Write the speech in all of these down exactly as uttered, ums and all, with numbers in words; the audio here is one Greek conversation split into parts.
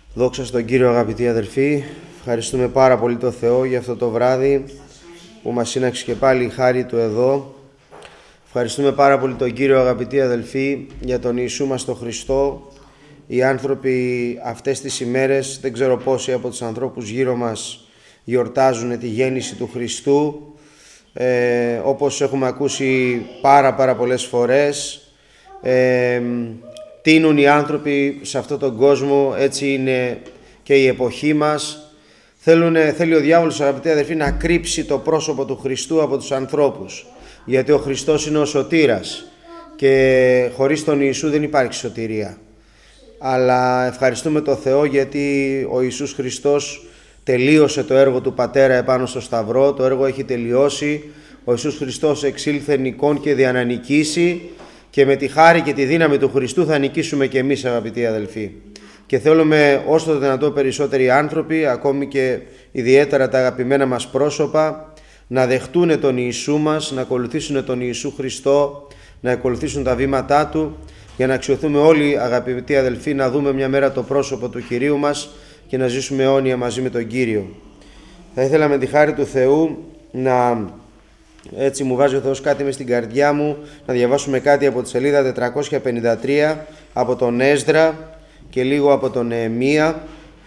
Δόξα στον Κύριο, αγαπητοί αδελφοί. Ευχαριστούμε πάρα πολύ τον Θεό για αυτό το βράδυ που μας σύναξε και πάλι η χάρη Του εδώ. Ευχαριστούμε πάρα πολύ τον Κύριο, αγαπητοί αδελφοί, για τον Ιησού μας τον Χριστό. Οι άνθρωποι αυτές τις ημέρες, δεν ξέρω πόσοι από τους ανθρώπους γύρω μας γιορτάζουν τη γέννηση του Χριστού. Ε, όπως έχουμε ακούσει πάρα πάρα πολλές φορές, ε, τείνουν οι άνθρωποι σε αυτόν τον κόσμο, έτσι είναι και η εποχή μας. Θέλουν, θέλει ο διάβολος, αγαπητοί αδελφοί, να κρύψει το πρόσωπο του Χριστού από τους ανθρώπους, γιατί ο Χριστός είναι ο σωτήρας και χωρίς τον Ιησού δεν υπάρχει σωτηρία. Αλλά ευχαριστούμε τον Θεό, γιατί ο Ιησούς Χριστός τελείωσε το έργο του Πατέρα επάνω στο Σταυρό. Το έργο έχει τελειώσει. Ο Ιησούς Χριστός εξήλθε νικών και δια να νικήσει, και με τη χάρη και τη δύναμη του Χριστού θα νικήσουμε και εμείς, αγαπητοί αδελφοί. Και θέλουμε όσο το δυνατό περισσότεροι άνθρωποι, ακόμη και ιδιαίτερα τα αγαπημένα μας πρόσωπα, να δεχτούν τον Ιησού μας, να ακολουθήσουν τον Ιησού Χριστό, να ακολουθήσουν τα βήματά Του, για να αξιωθούμε όλοι, αγαπητοί αδελφοί, να δούμε μια μέρα το πρόσωπο του Κυρίου μας και να ζήσουμε αιώνια μαζί με τον Κύριο. Θα ήθελα με τη χάρη του Θεού να, έτσι μου βάζει ο Θεός κάτι μες στην καρδιά μου, να διαβάσουμε κάτι από τη σελίδα τετρακόσια πενήντα τρία, από τον Έσδρα και λίγο από τον Νεεμία.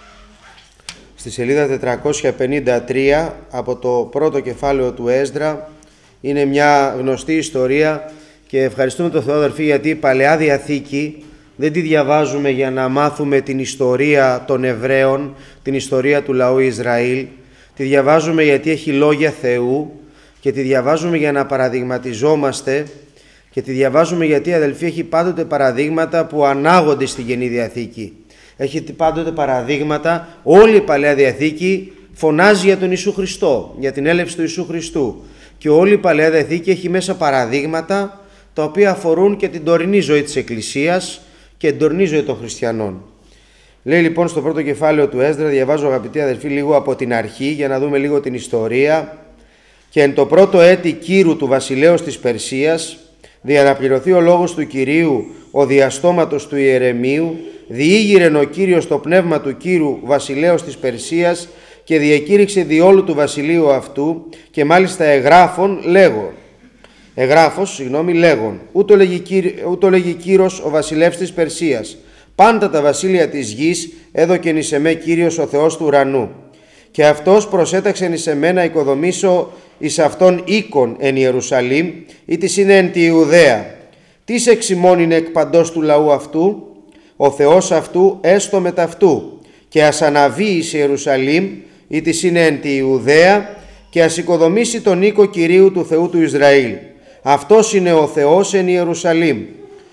Στη σελίδα τετρακόσια πενήντα τρία, από το πρώτο κεφάλαιο του Έσδρα, είναι μια γνωστή ιστορία και ευχαριστούμε τον Θεό, αδελφοί, γιατί η Παλαιά Διαθήκη δεν τη διαβάζουμε για να μάθουμε την ιστορία των Εβραίων, την ιστορία του λαού Ισραήλ. Τη διαβάζουμε γιατί έχει λόγια Θεού και τη διαβάζουμε για να παραδειγματιζόμαστε, και τη διαβάζουμε γιατί, αδελφοί, έχει πάντοτε παραδείγματα που ανάγονται στη Καινή Διαθήκη. Έχει πάντοτε παραδείγματα, όλη η Παλαιά Διαθήκη φωνάζει για τον Ιησού Χριστό, για την έλευση του Ιησού Χριστού, και όλη η Παλαιά Διαθήκη έχει μέσα παραδείγματα τα οποία αφορούν και την τωρινή ζωή της Εκκλησίας και την τωρινή ζωή των χριστιανών. Λέει λοιπόν στο πρώτο κεφάλαιο του Έσδρα, διαβάζω, αγαπητοί αδελφοί, λίγο από την αρχή για να δούμε λίγο την ιστορία. «Και εν το πρώτο έτη Κύρου του βασιλέως της Περσίας, διαναπληρωθεί ο λόγος του Κυρίου ο διαστόματος του Ιερεμίου, διήγηρεν ο Κύριος το πνεύμα του Κύρου βασιλέως της Περσίας και διακήρυξε διόλου του βασιλείου αυτού, και μάλιστα εγγράφων λέγον». Εγγράφος, συγγνώμη, λέγον, ούτω λέγει, ούτω λέγει Κύρος ο βασιλεύς της Περσίας, πάντα τα βασίλεια της γης έδωκεν εις εμέ Κύριος ο Θεός του ουρανού, και αυτός προσέταξεν εις εμέ να οικοδομήσω εις αυτόν οίκον εν Ιερουσαλήμ, ή της είναι εν τη Ιουδαία. Τις εξημών είναι εκ παντός του λαού αυτού, ο Θεός αυτού έστω μεταυτού, και ας αναβεί εις Ιερουσαλήμ, ή της είναι εν τη Ιουδαία, και ας οικοδομήσει τον οίκο Κυρίου του Θεού του Ισραήλ. Αυτός είναι ο Θεός εν Ιερουσαλήμ.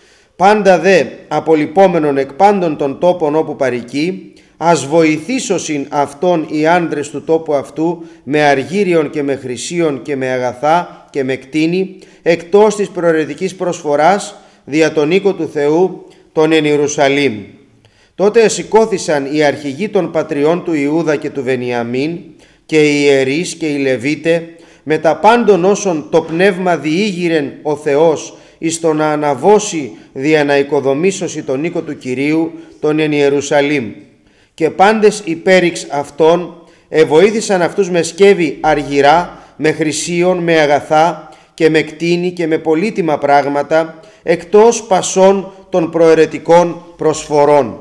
Πάντα δε απολυπόμενον εκ πάντων των τόπων όπου παροικεί, ας βοηθήσωσιν αυτόν οι άντρες του τόπου αυτού με αργύριον και με χρυσίον και με αγαθά και με κτήνη, εκτός της προαιρετικής προσφοράς δια τον οίκο του Θεού τον εν Ιερουσαλήμ. Τότε εσηκώθησαν οι αρχηγοί των πατριών του Ιούδα και του Βενιαμίν και οι ιερείς και οι Λεβίτε, με τα πάντων όσων το πνεύμα διήγηρεν ο Θεός εις το να αναβώσει δια να οικοδομήσωση τον οίκο του Κυρίου τον εν Ιερουσαλήμ. Και πάντες υπέριξ αυτών εβοήθησαν αυτούς με σκεύη αργυρά, με χρυσίον, με αγαθά και με κτήνη και με πολύτιμα πράγματα, εκτός πασών των προαιρετικών προσφορών.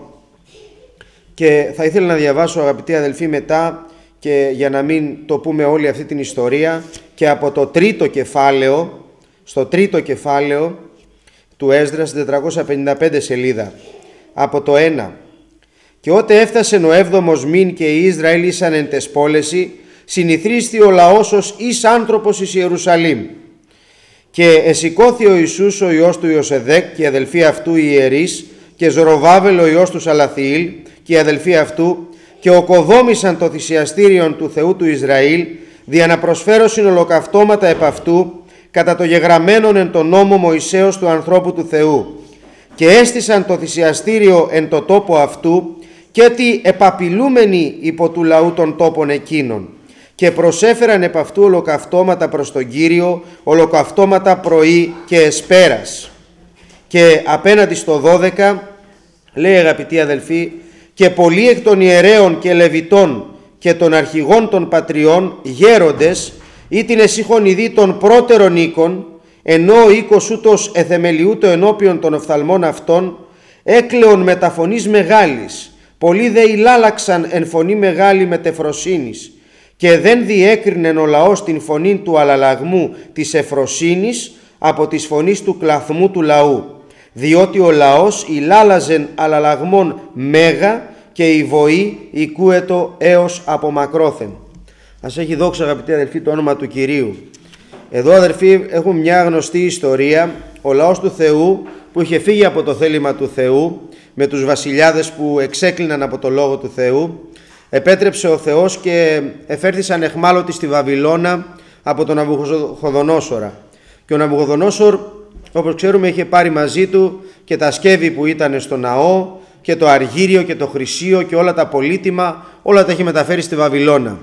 Και θα ήθελα να διαβάσω, αγαπητοί αδελφοί, μετά, και για να μην το πούμε όλη αυτή την ιστορία, και από το τρίτο κεφάλαιο, στο τρίτο κεφάλαιο του Έσδρα, στην τετρακόσια πενήντα πέντε σελίδα, από το ένα. «Και ότε έφτασε ο έβδομος μήν και οι Ισραήλ ήσαν εν τεσπόλεση, συνηθρίστη ο λαός ως εις άνθρωπος εις Ιερουσαλήμ. Και εσηκώθη ο Ιησούς ο ιός του Ιωσεδέκ και οι αδελφοί αυτού οι ιερείς, και Ζωροβάβελ ο ιός του Σαλαθιήλ και οι αδελφοί αυτού, και οκοδόμησαν το θυσιαστήριον του Θεού του Ισραήλ, δια να προσφέρωσιν ολοκαυτώματα επ' αυτού, κατά το γεγραμμένον εν το νόμο Μωυσέως του ανθρώπου του Θεού. Και έστησαν το θυσιαστήριο εν το τόπο αυτού, και ότι επαπειλούμενοι υπό του λαού των τόπων εκείνων. Και προσέφεραν επ' αυτού ολοκαυτώματα προς τον Κύριο, ολοκαυτώματα πρωί και εσπέρας. Και απέναντι στο δώδεκα λέει, αγαπητοί αδελφοί, και πολλοί εκ των ιερέων και λεβιτών και των αρχηγών των πατριών γέροντες ή την εσύχων ειδή των πρώτερων οίκων, ενώ ο οίκος ούτως εθεμελιούτο ενώπιον των οφθαλμών αυτών, έκλεον με τα φωνής μεγάλης, πολλοί δε ηλάλαξαν εν φωνή μεγάλη μετεφροσύνης, και δεν διέκρινεν ο λαός την φωνή του αλλαλαγμού της εφροσύνης από της φωνής του κλαθμού του λαού, διότι ο λαός ηλάλαζεν αλλαλαγμών μέγα και η βοή οικούετο έως από μακρόθεν. Ας έχει δόξα, αγαπητοί αδελφοί, το όνομα του Κυρίου. Εδώ, αδελφοί, έχουμε μια γνωστή ιστορία. Ο λαός του Θεού που είχε φύγει από το θέλημα του Θεού, με τους βασιλιάδες που εξέκλειναν από το Λόγο του Θεού, επέτρεψε ο Θεός και εφέρθησαν εχμάλωτοι στη Βαβυλώνα από τον Ναβουχοδονόσορα. Και ο Ναβουχοδονόσορ, όπως ξέρουμε, είχε πάρει μαζί του και τα σκεύη που ήταν στο ναό και το αργύριο και το χρυσίο και όλα τα πολύτιμα, όλα τα είχε μεταφέρει στη Βαβυλώνα.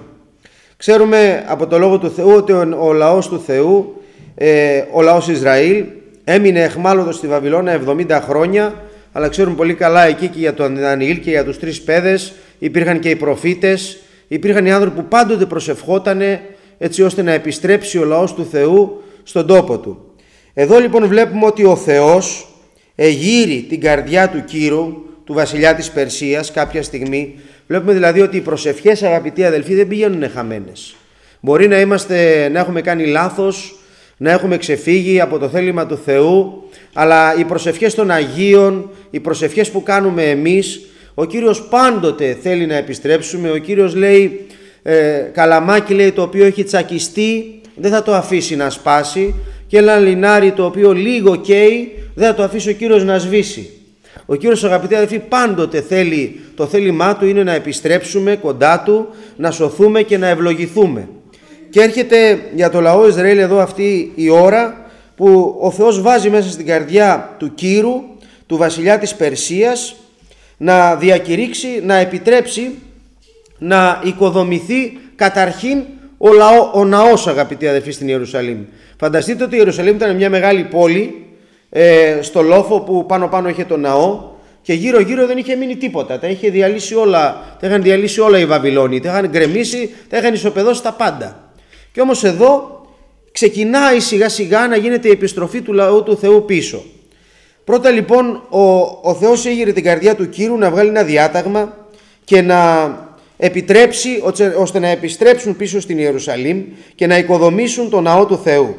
Ξέρουμε από το Λόγο του Θεού ότι ο λαός του Θεού, ε, ο λαός Ισραήλ, έμεινε εχμάλωτος στη Βαβυλώνα εβδομήντα χρόνια, αλλά ξέρουμε πολύ καλά εκεί και για τον Δανιήλ και για τους τρεις παιδες υπήρχαν και οι προφήτες, υπήρχαν οι άνθρωποι που πάντοτε προσευχότανε έτσι ώστε να επιστρέψει ο λαός του Θεού στον τόπο του. Εδώ λοιπόν βλέπουμε ότι ο Θεός εγείρει την καρδιά του Κύρου, του βασιλιά της Περσίας, κάποια στιγμή. Βλέπουμε δηλαδή ότι οι προσευχές, αγαπητοί αδελφοί, δεν πηγαίνουν χαμένες. Μπορεί να, είμαστε, να έχουμε κάνει λάθος, να έχουμε ξεφύγει από το θέλημα του Θεού, αλλά οι προσευχές των Αγίων, οι προσευχές που κάνουμε εμείς, ο Κύριος πάντοτε θέλει να επιστρέψουμε. Ο Κύριος λέει, ε, καλαμάκι λέει το οποίο έχει τσακιστεί, δεν θα το αφήσει να σπάσει, και ένα λινάρι το οποίο λίγο καίει, δεν θα το αφήσει ο Κύριος να σβήσει. Ο Κύριος, αγαπητοί αδελφοί, πάντοτε θέλει, το θέλημά του είναι να επιστρέψουμε κοντά του, να σωθούμε και να ευλογηθούμε. Και έρχεται για το λαό Ισραήλ εδώ αυτή η ώρα που ο Θεός βάζει μέσα στην καρδιά του Κύρου, του βασιλιά της Περσίας, να διακηρύξει, να επιτρέψει να οικοδομηθεί καταρχήν ο, λαό, ο ναός, αγαπητοί αδελφοί, στην Ιερουσαλήμ. Φανταστείτε ότι η Ιερουσαλήμ ήταν μια μεγάλη πόλη, ε, στο λόφο που πάνω πάνω είχε το ναό, και γύρω γύρω δεν είχε μείνει τίποτα. Τα είχε διαλύσει όλα, τα είχαν διαλύσει όλα οι Βαβυλώνοι, τα είχαν γκρεμίσει, τα είχαν ισοπεδώσει τα πάντα. Και όμως εδώ ξεκινάει σιγά σιγά να γίνεται η επιστροφή του λαού του Θεού πίσω. Πρώτα λοιπόν ο, ο Θεός έγειρε την καρδιά του Κύρου να βγάλει ένα διάταγμα και να επιτρέψει ώστε να επιστρέψουν πίσω στην Ιερουσαλήμ και να οικοδομήσουν τον ναό του Θεού.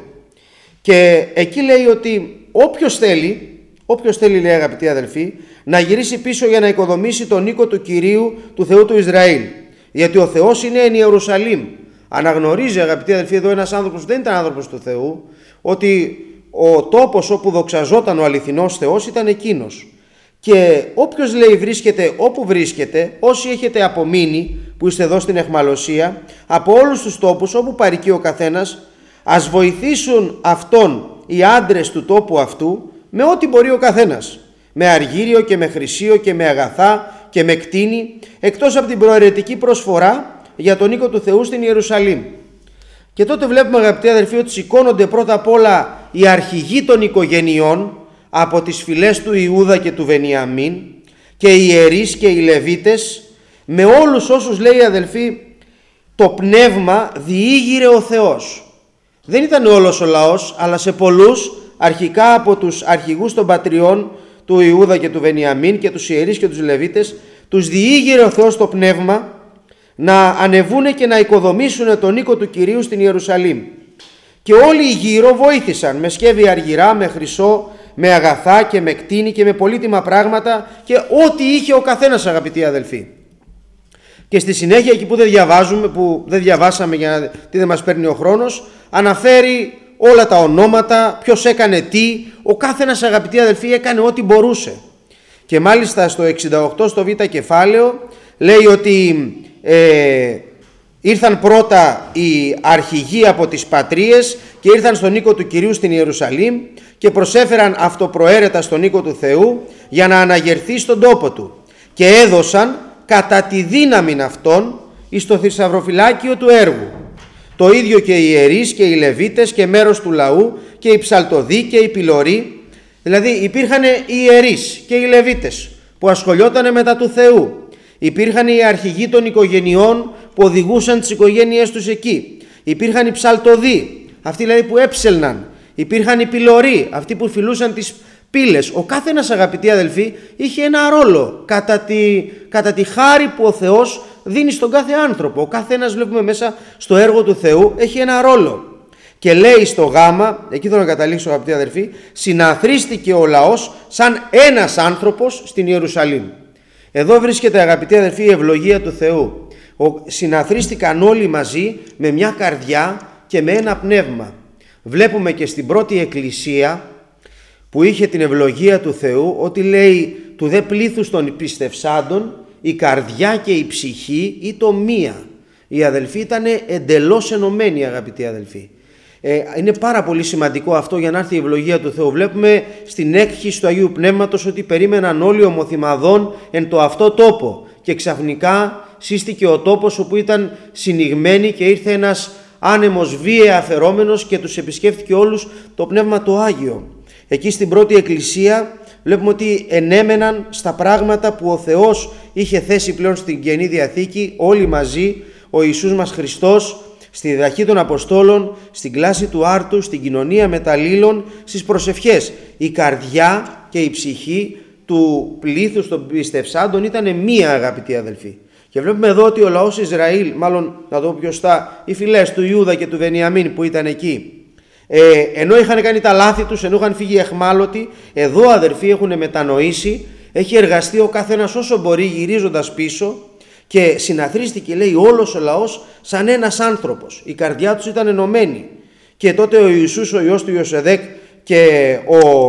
Και εκεί λέει ότι όποιος θέλει, όποιος θέλει, λέει, αγαπητοί αδελφοί, να γυρίσει πίσω για να οικοδομήσει τον οίκο του Κυρίου, του Θεού του Ισραήλ. Γιατί ο Θεός είναι εν Ιερουσαλήμ. Αναγνωρίζει, αγαπητοί αδελφοί, εδώ ένας άνθρωπος που δεν ήταν άνθρωπος του Θεού, ότι ο τόπος όπου δοξαζόταν ο αληθινός Θεός ήταν εκείνος. Και όποιος, λέει, βρίσκεται όπου βρίσκεται, όσοι έχετε απομείνει που είστε εδώ στην αιχμαλωσία, από όλους τους τόπους όπου παροικεί ο καθένας, ας βοηθήσουν αυτόν οι άντρες του τόπου αυτού με ό,τι μπορεί ο καθένας, με αργύριο και με χρυσίο και με αγαθά και με κτήνη, εκτός από την προαιρετική προσφορά για τον οίκο του Θεού στην Ιερουσαλήμ. Και τότε βλέπουμε, αγαπητοί αδελφοί, ότι σηκώνονται πρώτα απ' όλα οι αρχηγοί των οικογενειών από τις φυλές του Ιούδα και του Βενιαμίν, και οι ιερείς και οι Λεβίτες, με όλους όσους, λέει, αδελφοί, το πνεύμα διήγηρε ο Θεός. Δεν ήταν όλος ο λαός, αλλά σε πολλούς, αρχικά από τους αρχηγούς των πατριών του Ιούδα και του Βενιαμίν και τους ιερείς και τους Λεβίτες, τους διήγηρε ο Θεός το πνεύμα να ανεβούνε και να οικοδομήσουν τον οίκο του Κυρίου στην Ιερουσαλήμ. Και όλοι γύρω βοήθησαν με σκεύη αργυρά, με χρυσό, με αγαθά και με κτήνη και με πολύτιμα πράγματα και ό,τι είχε ο καθένας, αγαπητοί αδελφοί. Και στη συνέχεια, εκεί που δεν διαβάζουμε, που δεν διαβάσαμε γιατί δεν μας παίρνει ο χρόνος, αναφέρει όλα τα ονόματα, ποιος έκανε τι. Ο καθένας, αγαπητοί αδελφοί, έκανε ό,τι μπορούσε. Και μάλιστα στο εξήντα οκτώ, στο β' κεφάλαιο, λέει ότι ε, ήρθαν πρώτα οι αρχηγοί από τις πατρίες και ήρθαν στον οίκο του Κυρίου στην Ιερουσαλήμ και προσέφεραν αυτοπροαίρετα στον οίκο του Θεού για να αναγερθεί στον τόπο του, και έδωσαν κατά τη δύναμη αυτών εις το θησαυροφυλάκιο του έργου. Το ίδιο και οι ιερείς και οι Λεβίτες και μέρος του λαού και οι ψαλτοδοί και οι πυλωροί. Δηλαδή υπήρχαν οι ιερείς και οι Λεβίτες που ασχολιότανε μετά του Θεού, Υπήρχαν οι αρχηγοί των οικογενειών που οδηγούσαν τις οικογένειές τους εκεί. Υπήρχαν οι ψαλτοδοί, αυτοί δηλαδή που έψελναν. Υπήρχαν οι πυλωροί, αυτοί που φυλούσαν τις πύλες. Ο κάθε ένας, αγαπητοί αδελφοί, είχε ένα ρόλο κατά τη, κατά τη χάρη που ο Θεός δίνει στον κάθε άνθρωπο. Ο κάθε ένας, βλέπουμε μέσα στο έργο του Θεού, έχει ένα ρόλο. Και λέει στο γάμα, εκεί θέλω να καταλήξω, αγαπητοί αδελφοί, συναθρίστηκε ο λαός σαν ένας άνθρωπος στην Ιερουσαλήμ. Εδώ βρίσκεται, αγαπητοί αδελφοί, η ευλογία του Θεού. Ο, συναθρίστηκαν όλοι μαζί με μια καρδιά και με ένα πνεύμα. Βλέπουμε και στην πρώτη εκκλησία που είχε την ευλογία του Θεού ότι λέει του δε πλήθους των πιστευσάντων η καρδιά και η ψυχή ή το μία. Οι αδελφοί ήταν εντελώς ενωμένοι, αγαπητοί αδελφοί. Ε, είναι πάρα πολύ σημαντικό αυτό για να έρθει η ευλογία του Θεού. Βλέπουμε στην έκχυση του Αγίου Πνεύματος ότι περίμεναν όλοι ομοθυμαδών εν το αυτό τόπο και ξαφνικά σύστηκε ο τόπος όπου ήταν συνηγμένοι και ήρθε ένας άνεμος βίαια αφαιρόμενος και τους επισκέφθηκε όλους το Πνεύμα το Άγιο. Εκεί στην πρώτη εκκλησία βλέπουμε ότι ενέμεναν στα πράγματα που ο Θεός είχε θέσει πλέον στην Καινή Διαθήκη, όλοι μαζί, ο Ιησούς μας Χριστός, στη διδαχή των Αποστόλων, στην κλάση του άρτου, στην κοινωνία μεταλλήλων, στις προσευχές. Η καρδιά και η ψυχή του πλήθους των πιστευσάντων ήταν μία, αγαπητοί αδελφοί. Και βλέπουμε εδώ ότι ο λαός Ισραήλ, μάλλον να το πω πιο σωστά, οι φυλές του Ιούδα και του Βενιαμίν που ήταν εκεί, ε, ενώ είχαν κάνει τα λάθη τους, ενώ είχαν φύγει εχμάλωτοι, εδώ αδερφοί έχουν μετανοήσει, έχει εργαστεί ο καθένας όσο μπορεί γυρίζοντας πίσω και συναθρίστηκε, λέει, όλος ο λαός σαν ένας άνθρωπος. Η καρδιά τους ήταν ενωμένη. Και τότε ο Ιησούς, ο Υιός του Ιωσεδέκ και ο,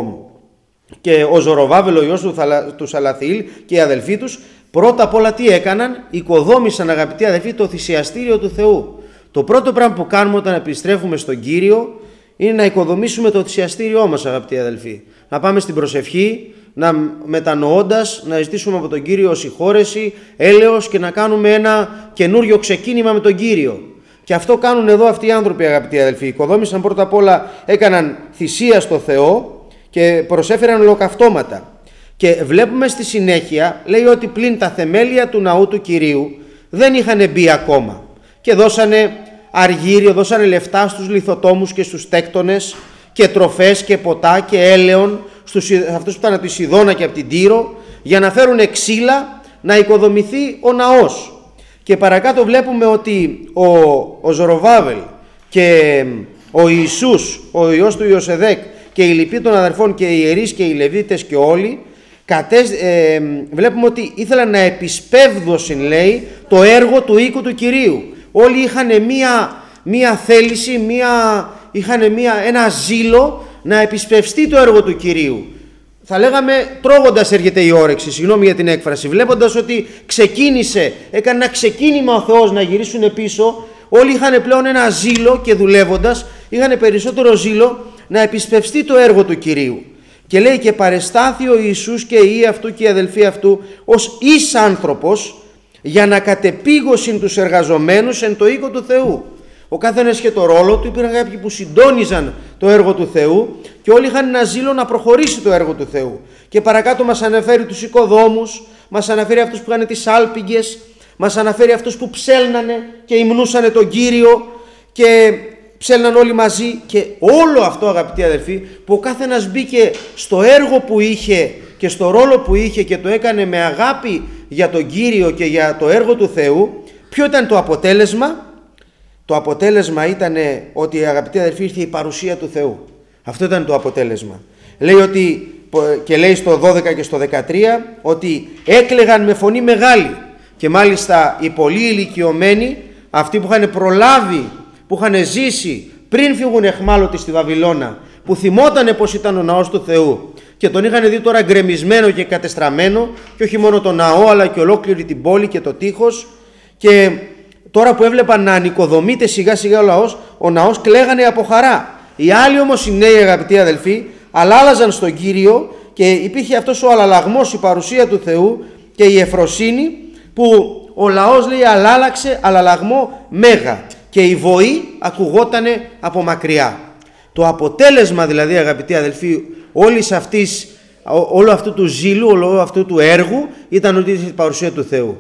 και ο Ζωροβάβελ, ο Υιός του, του Σαλαθιήλ και οι αδελφοί τους, πρώτα απ' όλα τι έκαναν? Οικοδόμησαν, αγαπητοί αδελφοί, το θυσιαστήριο του Θεού. Το πρώτο πράγμα που κάνουμε όταν επιστρέφουμε στον Κύριο είναι να οικοδομήσουμε το θυσιαστήριό μας, αγαπητοί αδελφοί. Να πάμε στην προσευχή, να μετανοώντας, να ζητήσουμε από τον Κύριο συγχώρεση, έλεος και να κάνουμε ένα καινούριο ξεκίνημα με τον Κύριο. Και αυτό κάνουν εδώ αυτοί οι άνθρωποι, αγαπητοί αδελφοί. Οικοδόμησαν πρώτα απ' όλα, έκαναν θυσία στο Θεό και προσέφεραν ολοκαυτώματα. Και βλέπουμε στη συνέχεια, λέει ότι πλην τα θεμέλια του ναού του Κυρίου δεν είχαν μπει ακόμα. Και δώσανε αργύριο, δώσανε λεφτά στους λιθοτόμους και στους τέκτονες και τροφές και ποτά και έλεον στους, αυτούς που ήταν από τη Σιδώνα και από την Τύρο, για να φέρουν ξύλα να οικοδομηθεί ο ναός. Και παρακάτω βλέπουμε ότι ο, ο Ζωροβάβελ και ο Ιησούς, ο Υιός του Ιωσεδέκ και οι λοιποί των αδερφών και οι ιερείς και οι Λεβίτες και όλοι, κατές, ε, βλέπουμε ότι ήθελαν να επισπεύδωσιν, λέει, το έργο του οίκου του Κυρίου. Όλοι είχαν μία, μία θέληση, μία, είχαν μία, ένα ζήλο να επισπευστεί το έργο του Κυρίου. Θα λέγαμε τρώγοντας έρχεται η όρεξη, συγγνώμη για την έκφραση, βλέποντας ότι ξεκίνησε, έκανε ένα ξεκίνημα ο Θεός να γυρίσουν πίσω. Όλοι είχαν πλέον ένα ζήλο και δουλεύοντας είχαν περισσότερο ζήλο να επισπευστεί το έργο του Κυρίου. Και λέει και παρεστάθη ο Ιησούς και οι αυτού και οι αδελφοί αυτού ως εις άνθρωπος για να κατεπήγωσιν τους εργαζομένους εν το οίκο του Θεού. Ο καθένας είχε το ρόλο του, υπήρχαν κάποιοι που συντόνιζαν το έργο του Θεού και όλοι είχαν ένα ζήλο να προχωρήσει το έργο του Θεού. Και παρακάτω μας αναφέρει τους οικοδόμους, μας αναφέρει αυτούς που είχαν τις άλπιγγες, μας αναφέρει αυτούς που ψέλνανε και υμνούσανε τον Κύριο και ψέλναν όλοι μαζί. Και όλο αυτό, αγαπητοί αδελφοί, που ο καθένας μπήκε στο έργο που είχε και στο ρόλο που είχε και το έκανε με αγάπη για τον Κύριο και για το έργο του Θεού, ποιο ήταν το αποτέλεσμα? Το αποτέλεσμα ήταν ότι, αγαπητοί αδελφοί, ήρθε η παρουσία του Θεού. Αυτό ήταν το αποτέλεσμα. Λέει ότι, και λέει στο δώδεκα και στο δεκατρία, ότι έκλαιγαν με φωνή μεγάλη. Και μάλιστα οι πολύ ηλικιωμένοι, αυτοί που είχαν προλάβει, που είχαν ζήσει πριν φύγουν εχμάλωτοι στη Βαβυλώνα, που θυμότανε πως ήταν ο ναός του Θεού και τον είχαν δει τώρα γκρεμισμένο και κατεστραμμένο, και όχι μόνο το ναό αλλά και ολόκληρη την πόλη και το τείχος, και τώρα που έβλεπαν να ανοικοδομείται σιγά σιγά ο λαός, ο ναός, κλαίγανε από χαρά. Οι άλλοι όμως, οι νέοι, αγαπητοί αδελφοί, αλλάζαν στον Κύριο και υπήρχε αυτός ο αλλαλαγμός, η παρουσία του Θεού και η ευφροσύνη, που ο λαός, λέει, αλλάλαξε αλλαλαγμό μέγα και η βοή ακουγότανε από μακριά. Το αποτέλεσμα δηλαδή, αγαπητοί αδελφοί, όλης αυτής, όλο αυτού του ζήλου, όλο αυτού του έργου, ήταν ότι ήρθε η παρουσία του Θεού.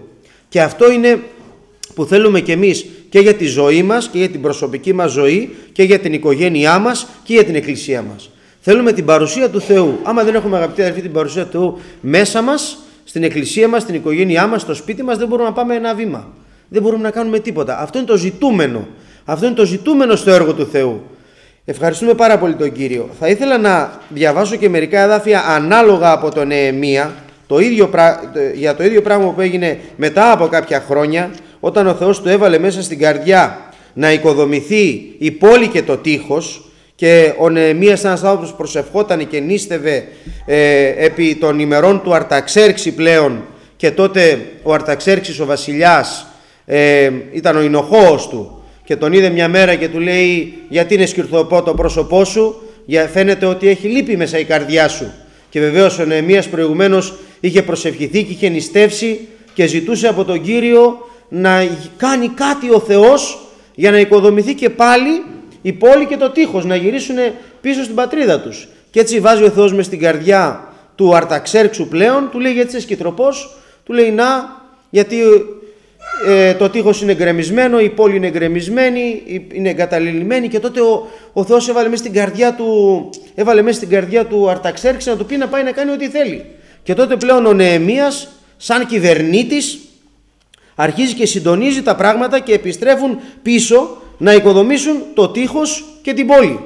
Και αυτό είναι που θέλουμε κι εμείς και για τη ζωή μας και για την προσωπική μας ζωή και για την οικογένειά μας και για την εκκλησία μας. Θέλουμε την παρουσία του Θεού. Άμα δεν έχουμε, αγαπητοί αδελφοί, την παρουσία του Θεού μέσα μας, στην εκκλησία μας, στην οικογένειά μας, στο σπίτι μας, δεν μπορούμε να πάμε ένα βήμα. Δεν μπορούμε να κάνουμε τίποτα. Αυτό είναι το ζητούμενο. Αυτό είναι το ζητούμενο στο έργο του Θεού. Ευχαριστούμε πάρα πολύ τον Κύριο. Θα ήθελα να διαβάσω και μερικά εδάφια ανάλογα από τον Νεεμία, το ίδιο, για το ίδιο πράγμα που έγινε μετά από κάποια χρόνια, όταν ο Θεός του έβαλε μέσα στην καρδιά να οικοδομηθεί η πόλη και το τείχος, και ο Νεεμίας ένας άνθρωπος προσευχόταν και νίστευε ε, επί των ημερών του Αρταξέρξη πλέον, και τότε ο Αρταξέρξης ο βασιλιάς ε, ήταν ο εινοχώος του και τον είδε μια μέρα και του λέει: γιατί είναι σκυρθοπό το πρόσωπό σου? Για, φαίνεται ότι έχει λύπη μέσα η καρδιά σου. Και βεβαίως ο Νεεμίας προηγουμένως είχε προσευχηθεί και είχε νηστεύσει και ζητούσε από τον Κύριο να κάνει κάτι ο Θεός για να οικοδομηθεί και πάλι η πόλη και το τείχος, να γυρίσουν πίσω στην πατρίδα τους. Και έτσι βάζει ο Θεός μες στην καρδιά του Αρταξέρξου πλέον, του λέει: γιατί είσαι σκυτροπός? Του λέει: να, γιατί ε, το τείχος είναι γκρεμισμένο, η πόλη είναι γκρεμισμένη, είναι εγκαταλελειμμένη. Και τότε ο, ο Θεός έβαλε μέσα στην καρδιά του, έβαλε μέσα στην καρδιά του Αρταξέρξη να του πει να πάει να κάνει ό,τι θέλει. Και τότε πλέον ο Νεεμίας, σαν κυβερνήτης, αρχίζει και συντονίζει τα πράγματα και επιστρέφουν πίσω να οικοδομήσουν το τείχος και την πόλη.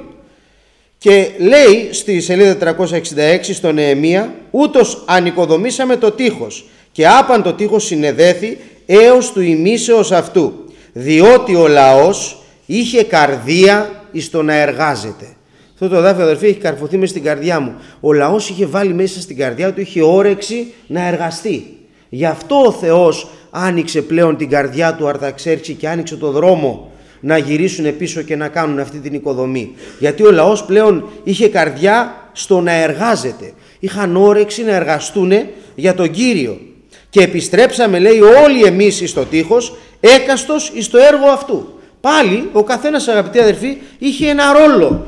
Και λέει στη σελίδα τριακόσια εξήντα έξι στο Νεεμία: ούτως ανοικοδομήσαμε το τείχος και άπαν το τείχος συνεδέθη έως του ημίσεως αυτού, διότι ο λαός είχε καρδία εις το να εργάζεται. Αυτό το εδάφιο, αδερφοί, έχει καρφωθεί μέσα στην καρδιά μου. Ο λαός είχε βάλει μέσα στην καρδιά του, είχε όρεξη να εργαστεί. Γι' αυτό ο Θεός άνοιξε πλέον την καρδιά του Αρταξέρξη και άνοιξε το δρόμο να γυρίσουν πίσω και να κάνουν αυτή την οικοδομή. Γιατί ο λαός πλέον είχε καρδιά στο να εργάζεται. Είχαν όρεξη να εργαστούν για τον Κύριο. Και επιστρέψαμε, λέει, όλοι εμείς εις το τείχος, έκαστος εις το έργο αυτού. Πάλι ο καθένας, αγαπητοί αδερφοί, είχε ένα ρόλο.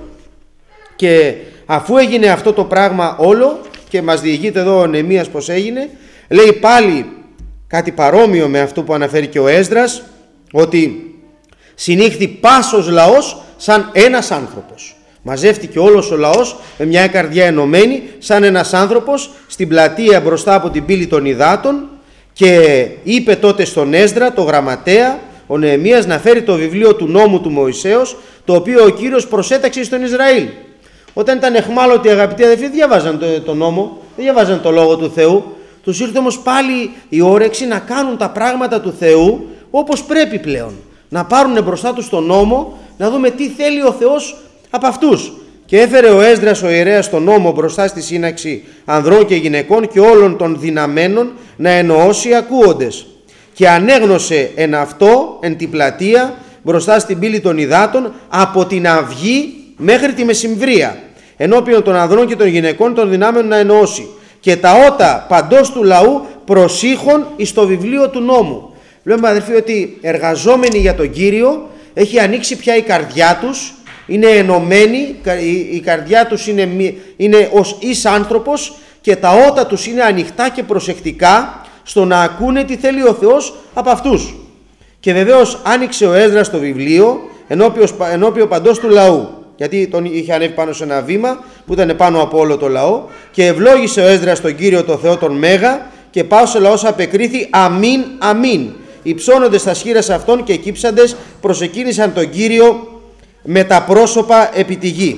Και αφού έγινε αυτό το πράγμα όλο, και μας διηγείται εδώ ο Νεεμίας πως έγινε, λέει πάλι κάτι παρόμοιο με αυτό που αναφέρει και ο Έσδρας, ότι συνήχθη πάσος λαός σαν ένας άνθρωπος. Μαζεύτηκε όλος ο λαός με μια καρδιά ενωμένη σαν ένας άνθρωπος στην πλατεία μπροστά από την πύλη των υδάτων, και είπε τότε στον Έσδρα, το γραμματέα, ο Νεεμίας, να φέρει το βιβλίο του νόμου του Μωυσέως, το οποίο ο Κύριος προσέταξε στον Ισραήλ. Όταν ήταν εχμάλωτοι, αγαπητοί αδελφοί, δεν διαβάζαν το, το νόμο, δεν διαβάζαν το λόγο του Θεού. Τους ήρθε όμως πάλι η όρεξη να κάνουν τα πράγματα του Θεού όπως πρέπει πλέον. Να πάρουν μπροστά τους τον νόμο, να δούμε τι θέλει ο Θεός από αυτούς. Και έφερε ο Έσδρας ο ιερέας τον νόμο μπροστά στη σύναξη ανδρών και γυναικών και όλων των δυναμένων να εννοώσει ακούοντες. Και ανέγνωσε εν αυτό, εν την πλατεία, μπροστά στην πύλη των υδάτων, από την αυγή μέχρι τη μεσημβρία, ενώπιον των ανδρών και των γυναικών των δυνάμεων να εννοώσει. Και τα ότα παντός του λαού προσήχων εις το βιβλίο του νόμου. Βλέπουμε, αδερφοί, ότι εργαζόμενοι για τον Κύριο, έχει ανοίξει πια η καρδιά τους, είναι ενωμένοι, η καρδιά τους είναι, είναι ως εις άνθρωπος, και τα ότα τους είναι ανοιχτά και προσεκτικά στο να ακούνε τι θέλει ο Θεός από αυτούς. Και βεβαίως άνοιξε ο Έσδρας το βιβλίο ενώπιον παντός του λαού, γιατί τον είχε ανέβει πάνω σε ένα βήμα που ήταν πάνω από όλο το λαό, και ευλόγησε ο Έσδρας τον Κύριο το Θεό τον Μέγα, και πάω ο λαός απεκρίθη αμήν αμήν. Υψώνοντες τα σχήρας αυτών και κύψαντες προσεκίνησαν τον Κύριο με τα πρόσωπα επί τη γη.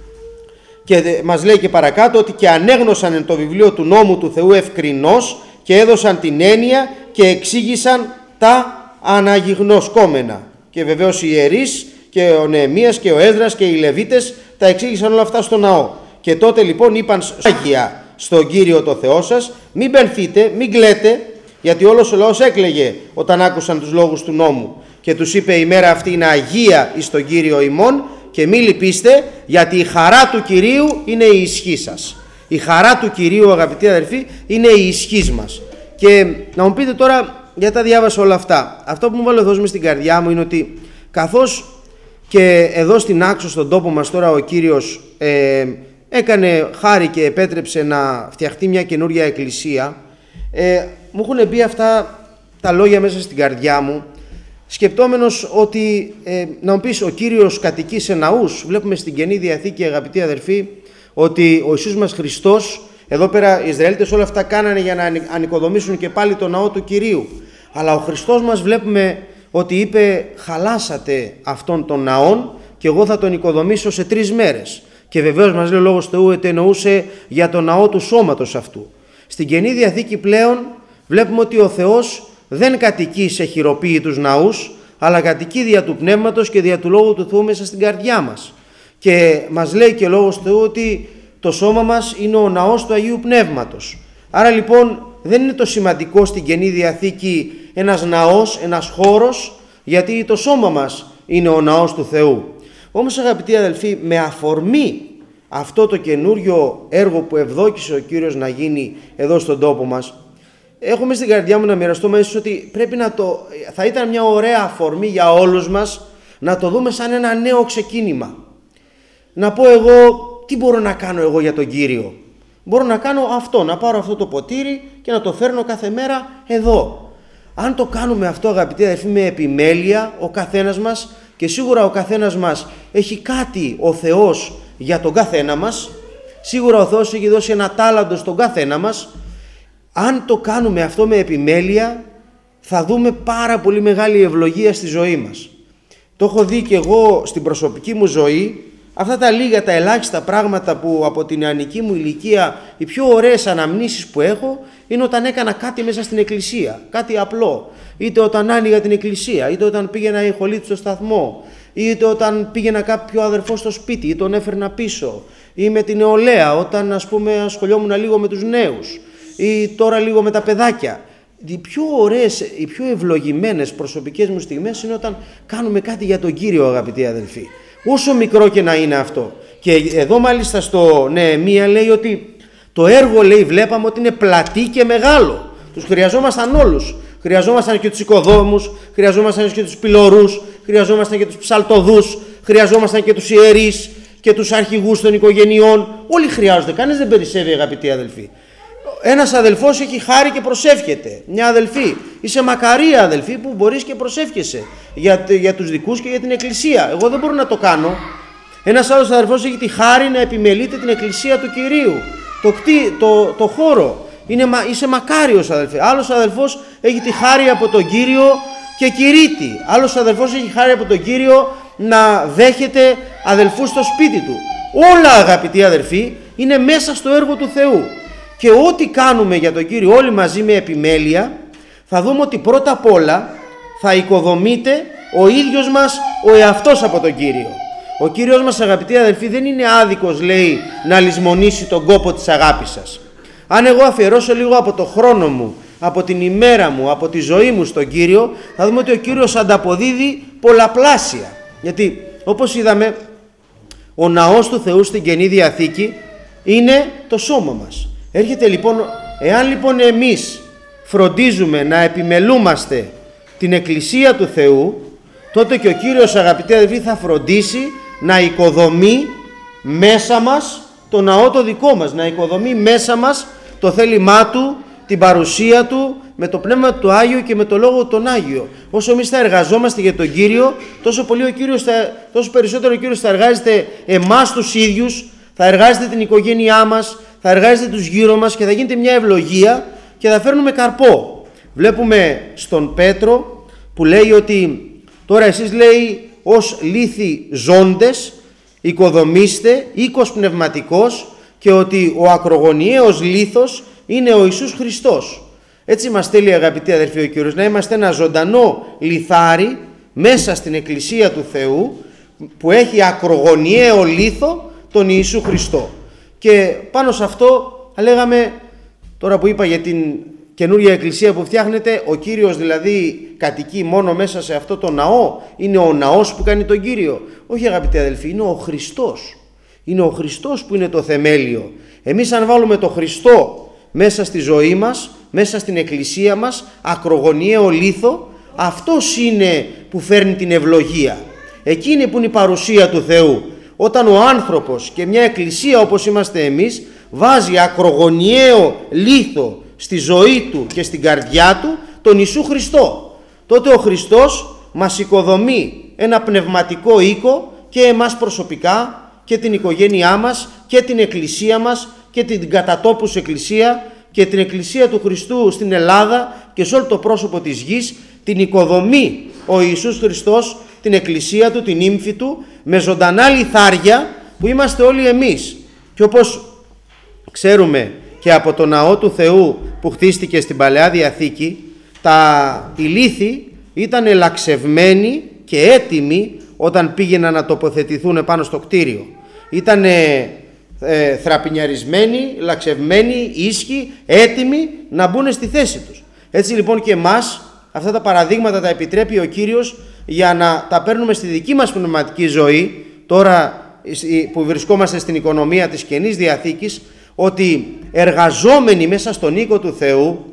Και μας λέει και παρακάτω ότι και ανέγνωσαν εν το βιβλίο του νόμου του Θεού ευκρινώς και έδωσαν την έννοια και εξήγησαν τα αναγιγνωσκόμενα. Και βεβαίως οι ιερείς και ο Νεεμίας και ο Έσδρας και οι Λεβίτες τα εξήγησαν όλα αυτά στο ναό. Και τότε λοιπόν είπαν Άγια στον Κύριο το Θεό σας, μην πενθείτε, μην κλαίτε, γιατί όλος ο λαός έκλαιγε όταν άκουσαν τους λόγους του νόμου. Και τους είπε: η μέρα αυτή είναι αγία εις τον Κύριο ημών, και μη λυπήστε, γιατί η χαρά του Κυρίου είναι η ισχύ σας. Η χαρά του Κυρίου, αγαπητοί αδερφοί, είναι η ισχύ μας. Και να μου πείτε τώρα, γιατί τα διάβασα όλα αυτά. Αυτό που μου βάλει ο Θεός μες στην καρδιά μου είναι ότι καθώς και εδώ στην Άξο, στον τόπο μας τώρα, ο Κύριος ε, έκανε χάρη και επέτρεψε να φτιαχτεί μια καινούρια εκκλησία, ε, μου έχουν πει αυτά τα λόγια μέσα στην καρδιά μου, σκεπτόμενος ότι, ε, να μου πεις, ο Κύριος κατοικεί σε ναούς. Βλέπουμε στην Καινή Διαθήκη, αγαπητοί αδερφοί, ότι ο Ιησούς μας Χριστός, εδώ πέρα οι Ισραηλίτες όλα αυτά κάνανε για να ανοικοδομήσουν και πάλι το ναό του Κυρίου. Αλλά ο Χριστός μας βλέπουμε ότι είπε, χαλάσατε αυτόν τον ναόν και εγώ θα τον οικοδομήσω σε τρεις μέρες. Και βεβαίως μας λέει ο Λόγος Θεού ότι εννοούσε για το ναό του σώματος αυτού. Στην Καινή Διαθήκη πλέον βλέπουμε ότι ο Θεός δεν κατοικεί σε χειροποίητους ναούς, αλλά κατοικεί δια του Πνεύματος και δια του Λόγου του Θεού μέσα στην καρδιά μας. Και μας λέει και ο Λόγος Θεού ότι το σώμα μας είναι ο ναός του Αγίου Πνεύματος. Άρα λοιπόν δεν είναι το σημαντικό στην Καινή Διαθήκη ένας ναός, ένας χώρος, γιατί το σώμα μας είναι ο ναός του Θεού. Όμως, αγαπητοί αδελφοί, με αφορμή αυτό το καινούριο έργο που ευδόκησε ο Κύριος να γίνει εδώ στον τόπο μας, έχουμε στην καρδιά μου να μοιραστώ μαζί σας ότι πρέπει να το, θα ήταν μια ωραία αφορμή για όλους μας να το δούμε σαν ένα νέο ξεκίνημα. Να πω εγώ, τι μπορώ να κάνω εγώ για τον Κύριο? Μπορώ να κάνω αυτό, να πάρω αυτό το ποτήρι και να το φέρνω κάθε μέρα εδώ. Αν το κάνουμε αυτό, αγαπητοί αδελφοί, με επιμέλεια, ο καθένας μας, και σίγουρα ο καθένας μας έχει κάτι ο Θεός για τον καθένα μας, σίγουρα ο Θεός έχει δώσει ένα τάλαντο στον καθένα μας. Αν το κάνουμε αυτό με επιμέλεια, θα δούμε πάρα πολύ μεγάλη ευλογία στη ζωή μας. Το έχω δει και εγώ στην προσωπική μου ζωή, αυτά τα λίγα, τα ελάχιστα πράγματα που από την νεανική μου ηλικία, οι πιο ωραίες αναμνήσεις που έχω είναι όταν έκανα κάτι μέσα στην εκκλησία, κάτι απλό. Είτε όταν άνοιγα την εκκλησία, είτε όταν πήγαινα η χολή στο σταθμό, είτε όταν πήγαινα κάποιο αδερφό στο σπίτι, είτε τον έφερνα πίσω, ή με την νεολαία, όταν ας πούμε ασχολιόμουν λίγο με τους νέους, ή τώρα λίγο με τα παιδάκια. Οι πιο ωραίες, οι πιο ευλογημένες προσωπικές μου στιγμές είναι όταν κάνουμε κάτι για τον Κύριο, αγαπητοί αδελφοί. Όσο μικρό και να είναι αυτό. Και εδώ μάλιστα στο Νεεμία λέει ότι το έργο, λέει, βλέπαμε ότι είναι πλατή και μεγάλο. Τους χρειαζόμασταν όλους. Χρειαζόμασταν και τους οικοδόμους, χρειαζόμασταν και τους πυλωρούς, χρειαζόμασταν και τους ψαλτοδούς, χρειαζόμασταν και τους ιερείς και τους αρχηγούς των οικογενειών. Όλοι χρειάζονται, κανείς δεν περισσεύει, αγαπητοί αδελφοί. Ένας αδελφός έχει χάρη και προσεύχεται. Μια αδελφή, είσαι μακαρία αδελφή που μπορείς και προσεύχεσαι για, για τους δικούς και για την εκκλησία. Εγώ δεν μπορώ να το κάνω. Ένας άλλος αδελφός έχει τη χάρη να επιμελείται την εκκλησία του Κυρίου, το, κτή, το, το χώρο. Είναι, είσαι μακάριος αδελφέ. Άλλος αδελφός έχει τη χάρη από τον Κύριο και κηρύττει. Άλλος αδελφός έχει χάρη από τον Κύριο να δέχεται αδελφούς στο σπίτι του. Όλα, αγαπητοί αδελφοί, είναι μέσα στο έργο του Θεού. Και ό,τι κάνουμε για τον Κύριο όλοι μαζί με επιμέλεια, θα δούμε ότι πρώτα απ' όλα θα οικοδομείται ο ίδιος μας ο εαυτός από τον Κύριο. Ο Κύριος μας, αγαπητοί αδελφοί, δεν είναι άδικος, λέει, να λησμονήσει τον κόπο της αγάπης σας. Αν εγώ αφιερώσω λίγο από το χρόνο μου, από την ημέρα μου, από τη ζωή μου στον Κύριο, θα δούμε ότι ο Κύριος ανταποδίδει πολλαπλάσια. Γιατί, όπως είδαμε, ο ναός του Θεού στην Καινή Διαθήκη είναι το σώμα μας. Έρχεται λοιπόν, εάν λοιπόν εμείς φροντίζουμε να επιμελούμαστε την Εκκλησία του Θεού, τότε και ο Κύριος, αγαπητοί αδελφοί, θα φροντίσει να οικοδομεί μέσα μας το ναό το δικό μας, να οικοδομεί μέσα μας το θέλημά Του, την παρουσία Του, με το Πνεύμα του Άγιου και με το Λόγο τον Άγιο. Όσο εμείς θα εργαζόμαστε για τον Κύριο, τόσο, πολύ ο Κύριος θα, τόσο περισσότερο ο Κύριος θα εργάζεται εμάς τους ίδιους, θα εργάζεται την οικογένειά μας, θα εργάζεται τους γύρω μας και θα γίνεται μια ευλογία και θα φέρνουμε καρπό. Βλέπουμε στον Πέτρο που λέει ότι τώρα εσείς, λέει, ως λίθοι ζώντες οικοδομήστε οίκος πνευματικός και ότι ο ακρογωνιαίος λίθος είναι ο Ιησούς Χριστός. Έτσι μας θέλει, αγαπητοί αδερφοί, ο Κύριος, να είμαστε ένα ζωντανό λιθάρι μέσα στην Εκκλησία του Θεού που έχει ακρογωνιαίο λίθο τον Ιησού Χριστό. Και πάνω σε αυτό λέγαμε, τώρα που είπα για την καινούργια εκκλησία που φτιάχνεται, ο Κύριος δηλαδή κατοικεί μόνο μέσα σε αυτό το ναό, είναι ο ναός που κάνει τον Κύριο. Όχι, αγαπητοί αδελφοί, είναι ο Χριστός. Είναι ο Χριστός που είναι το θεμέλιο. Εμείς αν βάλουμε το Χριστό μέσα στη ζωή μας, μέσα στην εκκλησία μας, ακρογωνιαίο λίθο, αυτός είναι που φέρνει την ευλογία. Εκείνη που είναι η παρουσία του Θεού. Όταν ο άνθρωπος και μια εκκλησία όπως είμαστε εμείς βάζει ακρογωνιαίο λίθο στη ζωή του και στην καρδιά του, τον Ιησού Χριστό. Τότε ο Χριστός μας οικοδομεί ένα πνευματικό οίκο και εμάς προσωπικά και την οικογένειά μας και την εκκλησία μας και την κατατόπους εκκλησία και την εκκλησία του Χριστού στην Ελλάδα και σε όλο το πρόσωπο της γης. Την οικοδομεί ο Ιησούς Χριστός, την εκκλησία του, την ύμφη του, με ζωντανά λιθάρια που είμαστε όλοι εμείς. Και όπως ξέρουμε και από το ναό του Θεού που χτίστηκε στην Παλαιά Διαθήκη, τα οι λίθοι ήταν ελαξευμένοι και έτοιμοι όταν πήγαιναν να τοποθετηθούν πάνω στο κτίριο. Ήταν ε, θραπινιαρισμένοι, λαξευμένοι, ίσχυοι, έτοιμοι να μπουν στη θέση τους. Έτσι λοιπόν και εμάς αυτά τα παραδείγματα τα επιτρέπει ο Κύριος για να τα παίρνουμε στη δική μας πνευματική ζωή, τώρα που βρισκόμαστε στην οικονομία της Καινής Διαθήκης, ότι εργαζόμενοι μέσα στον οίκο του Θεού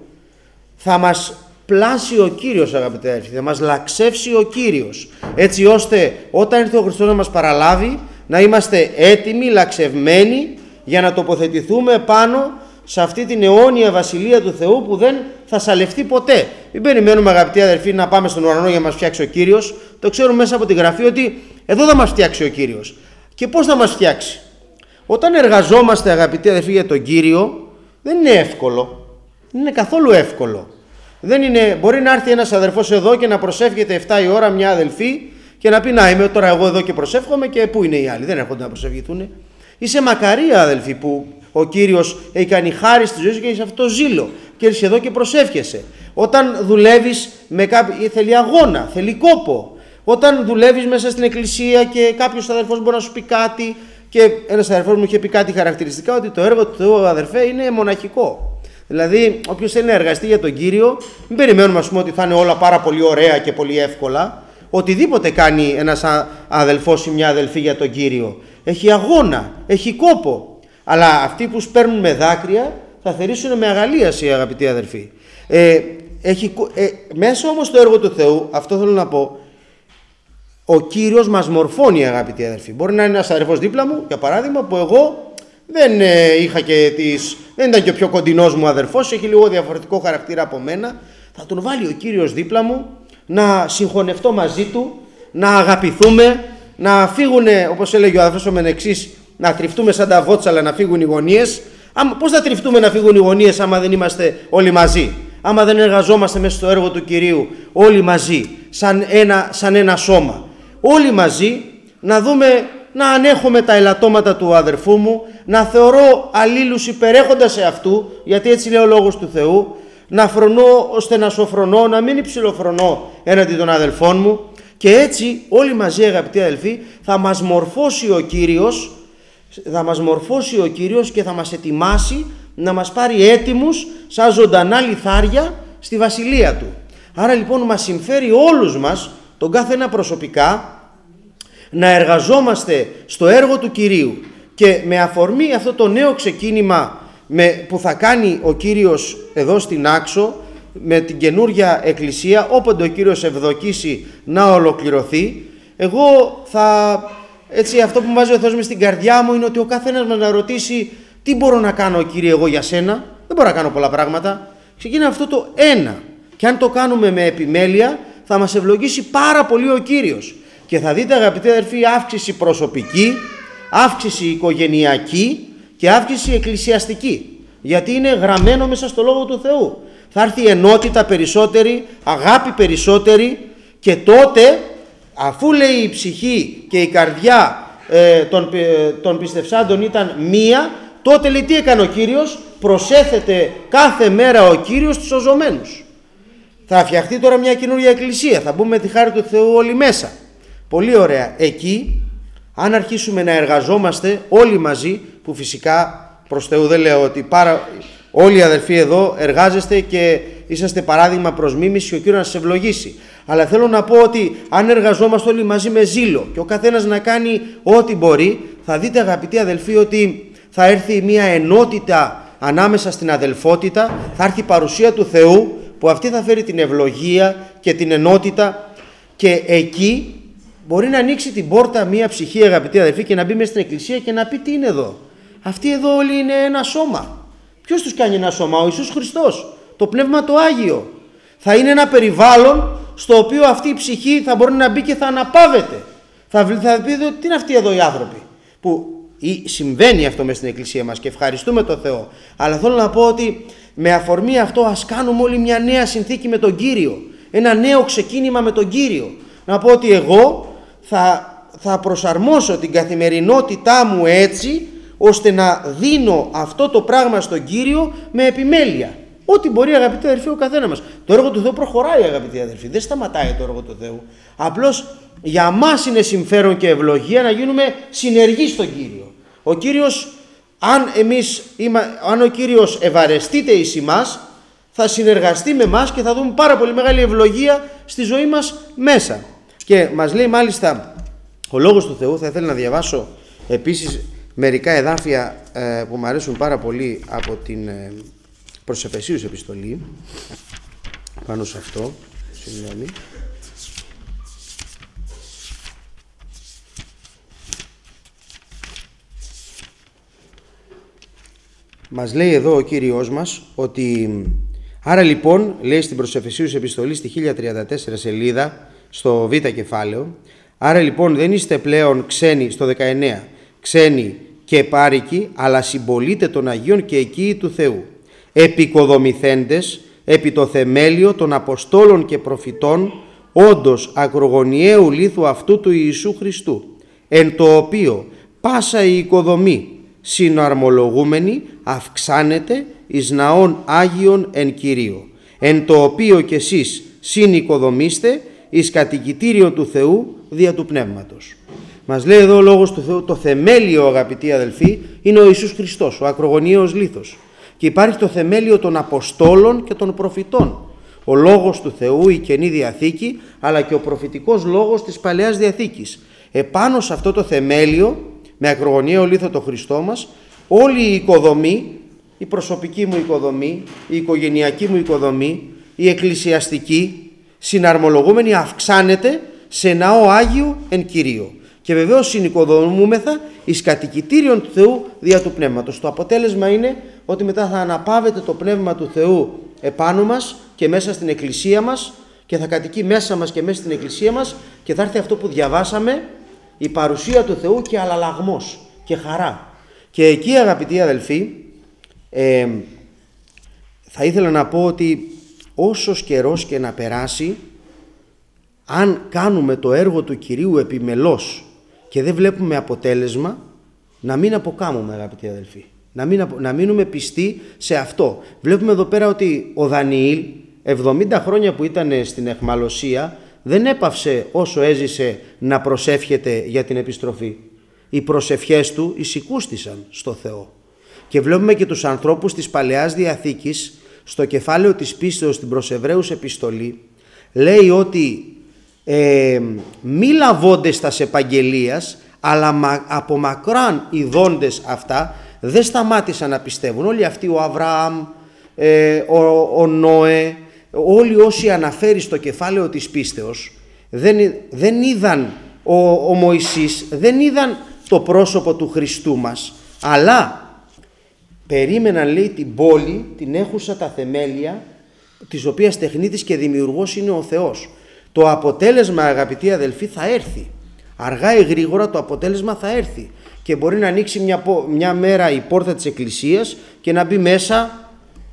θα μας πλάσει ο Κύριος, αγαπητέ αδελφοί, θα μας λαξεύσει ο Κύριος, έτσι ώστε όταν έρθει ο Χριστός να μας παραλάβει να είμαστε έτοιμοι, λαξευμένοι για να τοποθετηθούμε πάνω σε αυτή την αιώνια βασιλεία του Θεού που δεν θα σαλευτεί ποτέ. Μην περιμένουμε, αγαπητοί αδελφοί, να πάμε στον ουρανό για να μας φτιάξει ο Κύριος. Το ξέρουμε μέσα από τη Γραφή ότι εδώ θα μας φτιάξει ο Κύριος. Και πώς θα μας φτιάξει? Όταν εργαζόμαστε, αγαπητοί αδελφοί, για τον Κύριο, δεν είναι εύκολο. Δεν είναι καθόλου εύκολο. Δεν είναι, μπορεί να έρθει ένας αδελφός εδώ και να προσεύχεται εφτά η ώρα μια αδελφή και να πει να είμαι τώρα εγώ εδώ και προσεύχομαι και πού είναι οι άλλοι? Δεν έρχονται να προσευχηθούν. Είσαι μακαρία, αδελφοί, που ο Κύριος έχει κάνει χάρη στη ζωή σου και έχει αυτό το ζήλο και έρχεσαι εδώ και προσεύχεσαι. Όταν δουλεύεις με κάποιο, θέλει αγώνα, θέλει κόπο. Όταν δουλεύεις μέσα στην εκκλησία και κάποιος αδελφός μπορεί να σου πει κάτι, και ένας αδελφός μου είχε πει κάτι χαρακτηριστικά, ότι το έργο του Θεού, αδερφέ, είναι μοναχικό. Δηλαδή, όποιος θέλει να εργαστεί για τον Κύριο, μην περιμένουμε, ας πούμε, ότι θα είναι όλα πάρα πολύ ωραία και πολύ εύκολα. Οτιδήποτε κάνει ένας αδελφός ή μια αδελφή για τον Κύριο, έχει αγώνα, έχει κόπο. Αλλά αυτοί που σπέρνουν με δάκρυα θα θερήσουν με αγαλίαση, αγαπητοί αδελφοί. Ε, έχει, ε, μέσα όμως στο έργο του Θεού, αυτό θέλω να πω, ο Κύριος μας μορφώνει, αγαπητοί αδελφοί. Μπορεί να είναι ένας αδελφός δίπλα μου, για παράδειγμα, που εγώ δεν ε, είχα και τις, δεν ήταν και ο πιο κοντινός μου αδελφός, έχει λίγο διαφορετικό χαρακτήρα από μένα. Θα τον βάλει ο Κύριος δίπλα μου, να συγχωνευτώ μαζί του, να αγαπηθούμε, να φύγουν, όπως έλεγε ο αδελφός ο Μενεξής, να τριφτούμε σαν τα βότσαλα, να φύγουν οι γωνίες. Πώς θα τριφτούμε να φύγουν οι γωνίες άμα δεν είμαστε όλοι μαζί? Άμα δεν εργαζόμαστε μέσα στο έργο του Κυρίου όλοι μαζί, σαν ένα, σαν ένα σώμα. Όλοι μαζί να δούμε, να ανέχομαι τα ελαττώματα του αδερφού μου, να θεωρώ αλλήλους υπερέχοντας σε αυτού, γιατί έτσι λέει ο λόγος του Θεού, να φρονώ ώστε να σοφρονώ, να μην υψηλοφρονώ έναντι των αδελφών μου, και έτσι όλοι μαζί, αγαπητοί αδελφοί, θα μας μορφώσει ο Κύριος, θα μας μορφώσει ο Κύριος και θα μας ετοιμάσει να μας πάρει έτοιμους σαν ζωντανά λιθάρια στη βασιλεία Του. Άρα λοιπόν μας συμφέρει όλους μας, τον κάθε ένα προσωπικά, να εργαζόμαστε στο έργο του Κυρίου, και με αφορμή αυτό το νέο ξεκίνημα με, που θα κάνει ο Κύριος εδώ στην Άξο, με την καινούρια εκκλησία, όποτε ο Κύριος ευδοκίσει να ολοκληρωθεί, εγώ θα, έτσι, αυτό που μου βάζει ο Θεός μες στην καρδιά μου είναι ότι ο καθένας μας να ρωτήσει, τι μπορώ να κάνω, Κύριε, εγώ για σένα? Δεν μπορώ να κάνω πολλά πράγματα. Ξεκινά αυτό το ένα, και αν το κάνουμε με επιμέλεια θα μας ευλογήσει πάρα πολύ ο Κύριος, και θα δείτε, αγαπητοί αδερφοί, αύξηση προσωπική, αύξηση οικογενειακή και αύξηση εκκλησιαστική, γιατί είναι γραμμένο μέσα στο Λόγο του Θεού. Θα έρθει ενότητα περισσότερη, αγάπη περισσότερη, και τότε, αφού λέει η ψυχή και η καρδιά ε, των, ε, των πιστευσάντων ήταν μία, τότε λέει τι έκανε ο Κύριος? Προσέθεται κάθε μέρα ο Κύριος τους σωζωμένους. Θα φτιαχτεί τώρα μια καινούργια εκκλησία, θα μπούμε με τη χάρη του Θεού όλοι μέσα. Πολύ ωραία. Εκεί, αν αρχίσουμε να εργαζόμαστε όλοι μαζί, που φυσικά προς Θεού δεν λέω ότι πάρα... όλοι οι αδελφοί εδώ εργάζεστε και είσαστε παράδειγμα προς μίμηση, και ο Κύριος να σας ευλογήσει. Αλλά θέλω να πω ότι αν εργαζόμαστε όλοι μαζί με ζήλο και ο καθένας να κάνει ό,τι μπορεί, θα δείτε, αγαπητοί αδελφοί, ότι θα έρθει μια ενότητα ανάμεσα στην αδελφότητα, θα έρθει η παρουσία του Θεού, που αυτή θα φέρει την ευλογία και την ενότητα, και εκεί μπορεί να ανοίξει την πόρτα μια ψυχή, αγαπητοί αδελφοί, και να μπει μέσα στην εκκλησία και να πει τι είναι εδώ? Αυτοί εδώ όλοι είναι ένα σώμα. Ποιος τους κάνει ένα σώμα? Ο Ιησούς Χριστός, το Πνεύμα το Άγιο. Θα είναι ένα περιβάλλον στο οποίο αυτή η ψυχή θα μπορεί να μπει και θα αναπαύεται. Θα, θα πει τι είναι αυτοί εδώ οι άνθρωποι. Που ή, συμβαίνει αυτό μες στην εκκλησία μας και ευχαριστούμε τον Θεό. Αλλά θέλω να πω ότι με αφορμή αυτό ας κάνουμε όλοι μια νέα συνθήκη με τον Κύριο. Ένα νέο ξεκίνημα με τον Κύριο. Να πω ότι εγώ θα, θα προσαρμόσω την καθημερινότητά μου έτσι ώστε να δίνω αυτό το πράγμα στον Κύριο με επιμέλεια. Ό,τι μπορεί, αγαπητοί αδερφοί, ο καθένα μας. Το έργο του Θεού προχωράει, αγαπητοί αδερφοί. Δεν σταματάει το έργο του Θεού. Απλώς για μας είναι συμφέρον και ευλογία να γίνουμε συνεργοί στον Κύριο. Ο Κύριος, αν, εμείς, αν ο Κύριος ευαρεστείται εις εμάς, θα συνεργαστεί με εμάς και θα δούμε πάρα πολύ μεγάλη ευλογία στη ζωή μας μέσα. Και μας λέει μάλιστα ο Λόγος του Θεού, θα ήθελα να διαβάσω επίσης μερικά εδάφια ε, που μου αρέσουν πάρα πολύ από την ε, προς Εφεσίους επιστολή, πάνω σε αυτό, συγγνώμη. Μας λέει εδώ ο Κύριος μας ότι άρα λοιπόν, λέει στην προς Εφεσίους επιστολή στη χίλια τριάντα τέσσερα σελίδα, στο β κεφάλαιο, άρα λοιπόν δεν είστε πλέον ξένοι, στο δεκαεννέα, ξένοι και πάρικοι, αλλά συμπολίτε των Αγίων και οικοί του Θεού, επικοδομηθέντες επί το θεμέλιο των Αποστόλων και Προφητών, όντως ακρογωνιαίου λίθου αυτού του Ιησού Χριστού, εν το οποίο πάσα η οικοδομή συναρμολογούμενη αυξάνεται εις ναών Άγιον εν Κυρίω, εν το οποίο κι εσείς συνοικοδομήστε εις κατοικητήριο του Θεού δια του Πνεύματος. Μας λέει εδώ ο Λόγος του Θεού, το θεμέλιο, αγαπητοί αδελφοί, είναι ο Ιησούς Χριστός, ο ακρογωνιαίος λίθος. Και υπάρχει το θεμέλιο των Αποστόλων και των Προφητών. Ο Λόγος του Θεού, η Καινή Διαθήκη, αλλά και ο προφητικός λόγος της Παλαιάς Διαθήκης. Επάνω σε αυτό το θεμέλιο, με ακρογωνιαίο λίθο το Χριστό μας, όλη η οικοδομή, η προσωπική μου οικοδομή, η οικογενειακή μου οικοδομή, η εκκλησιαστική, συναρμολογούμενη, αυξάνεται σε ναό Άγιο εν Κυρίω. Και βεβαίως συνοικοδομούμεθα εις κατοικητήριον του Θεού δια του Πνεύματος. Το αποτέλεσμα είναι ότι μετά θα αναπαύεται το Πνεύμα του Θεού επάνω μας και μέσα στην εκκλησία μας και θα κατοικεί μέσα μας και μέσα στην εκκλησία μας και θα έρθει αυτό που διαβάσαμε, η παρουσία του Θεού και αλλαλαγμός και χαρά. Και εκεί, αγαπητοί αδελφοί, ε, θα ήθελα να πω ότι όσος καιρός και να περάσει, αν κάνουμε το έργο του Κυρίου επιμελώς και δεν βλέπουμε αποτέλεσμα, να μην αποκάμουμε, αγαπητοί αδελφοί. Να, μην, να μείνουμε πιστοί σε αυτό. Βλέπουμε εδώ πέρα ότι ο Δανιήλ, εβδομήντα χρόνια που ήταν στην αιχμαλωσία, δεν έπαυσε όσο έζησε να προσεύχεται για την επιστροφή. Οι προσευχές του εισηκούστησαν στο Θεό. Και βλέπουμε και τους ανθρώπους της Παλαιάς Διαθήκης, στο κεφάλαιο της πίστεως στην προς Εβραίους επιστολή, λέει ότι ε, μη λαβώντες τας επαγγελίας, αλλά μα, από μακράν ειδώντες αυτά, δεν σταμάτησαν να πιστεύουν. Όλοι αυτοί, ο Αβραάμ, ε, ο, ο Νόε, όλοι όσοι αναφέρει στο κεφάλαιο της πίστεως, δεν, δεν είδαν, ο, ο Μωυσής δεν είδαν το πρόσωπο του Χριστού μας, αλλά περίμεναν, λέει, την πόλη, την έχουσα τα θεμέλια, της οποίας τεχνίτης και δημιουργός είναι ο Θεός. Το αποτέλεσμα, αγαπητοί αδελφοί, θα έρθει. Αργά ή γρήγορα το αποτέλεσμα θα έρθει. Και μπορεί να ανοίξει μια, μια μέρα η πόρτα της εκκλησίας και να μπει μέσα